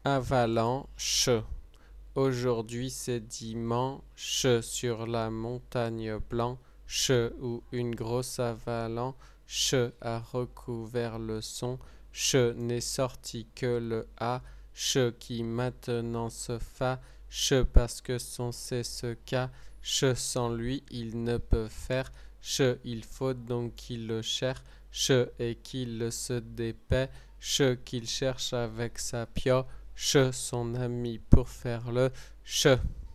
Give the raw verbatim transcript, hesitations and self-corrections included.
Avalanche. Aujourd'hui c'est dimanche sur la montagne blanche où une grosse avalanche a recouvert le son. Che n'est sorti que le H qui maintenant se fâche parce que son C se cache. Sans lui il ne peut faire. Che, il faut donc qu'il le cherche et qu'il se dépêche, qu'il cherche avec sa pioche son ami pour faire le che.